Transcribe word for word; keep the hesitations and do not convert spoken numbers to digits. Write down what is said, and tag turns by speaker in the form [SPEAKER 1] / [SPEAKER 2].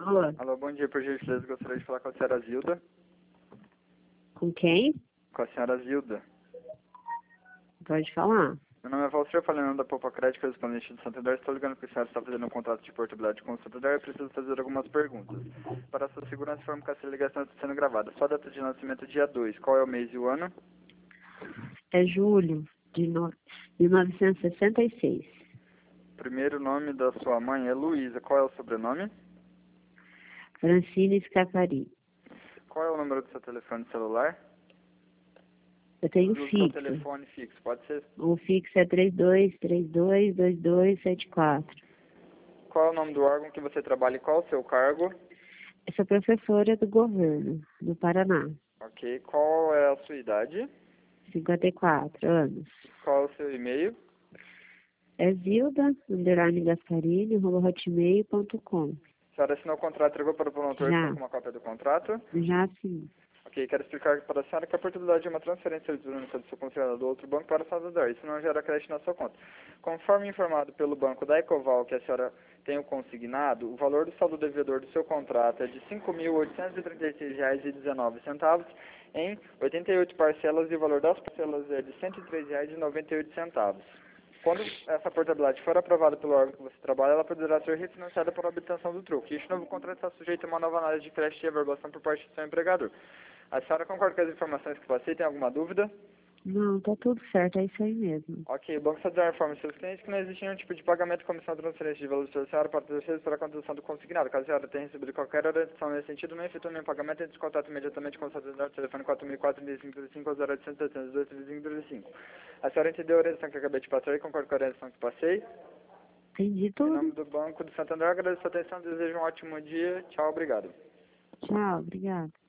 [SPEAKER 1] Alô?
[SPEAKER 2] Alô, bom dia, por gentileza, gostaria de falar com a senhora Zilda.
[SPEAKER 1] Com quem?
[SPEAKER 2] Com a senhora Zilda.
[SPEAKER 1] Pode falar.
[SPEAKER 2] Meu nome é Valcir, falando da Poupa Crédito, correspondente do Santander. Estou ligando porque a senhora está fazendo um contrato de portabilidade com o Santander e preciso fazer algumas perguntas. Para a sua segurança, informo que essa ligação está sendo gravada. Sua data de nascimento, dia dois. Qual é o mês e o ano?
[SPEAKER 1] É julho de no... mil novecentos e sessenta e seis.
[SPEAKER 2] Primeiro nome da sua mãe é Luísa. Qual é o sobrenome?
[SPEAKER 1] Francine Scapari.
[SPEAKER 2] Qual é o número do seu telefone celular?
[SPEAKER 1] Eu tenho
[SPEAKER 2] Do seu
[SPEAKER 1] fixo.
[SPEAKER 2] telefone fixo, pode ser?
[SPEAKER 1] O fixo é três dois três dois, dois dois sete quatro.
[SPEAKER 2] Qual é o nome do órgão que você trabalha e qual é o seu cargo?
[SPEAKER 1] Eu sou professora do governo, do Paraná.
[SPEAKER 2] Ok. Qual é a sua idade?
[SPEAKER 1] cinquenta e quatro anos.
[SPEAKER 2] Qual é o seu e-mail?
[SPEAKER 1] É Zilda, underline Gasparini, arroba hotmail ponto com.
[SPEAKER 2] A senhora assinou o contrato, entregou para o promotor
[SPEAKER 1] Já.
[SPEAKER 2] com uma cópia do contrato?
[SPEAKER 1] Já sim.
[SPEAKER 2] Ok, quero explicar para a senhora que a oportunidade de uma transferência eletrônica do seu considerado do outro banco para o Santander. Isso não gera crédito na sua conta. Conforme informado pelo banco da Ecoval que a senhora tem o consignado, o valor do saldo devedor do seu contrato é de cinco mil oitocentos e trinta e seis reais e dezenove centavos em oitenta e oito parcelas e o valor das parcelas é de cento e três reais e noventa e oito centavos. Quando essa portabilidade for aprovada pelo órgão que você trabalha, ela poderá ser refinanciada para a obtenção do troco. Este novo contrato está sujeito a uma nova análise de crédito e averbação por parte do seu empregador. A senhora concorda com as informações que passei? Tem alguma dúvida?
[SPEAKER 1] Não, tá tudo certo, é isso aí mesmo.
[SPEAKER 2] Ok, o Banco Santander informa aos seus clientes que não existe nenhum tipo de pagamento de comissão de transferência de valor da senhora para terceiros para a condução do consignado. Caso a senhora tenha recebido qualquer orientação nesse sentido, não efetua nenhum pagamento, entre em contato imediatamente com o Santander, telefone quatro mil e quatro, trinta e cinco, trinta e cinco, zero oitocentos, setecentos e dois, trinta e cinco, trinta e cinco. A senhora entendeu a orientação que eu acabei de passar e concorda com a orientação que passei?
[SPEAKER 1] Entendi
[SPEAKER 2] Em nome
[SPEAKER 1] tudo.
[SPEAKER 2] do Banco do Santander, agradeço a atenção, desejo um ótimo dia. Tchau, obrigado.
[SPEAKER 1] Tchau, obrigada.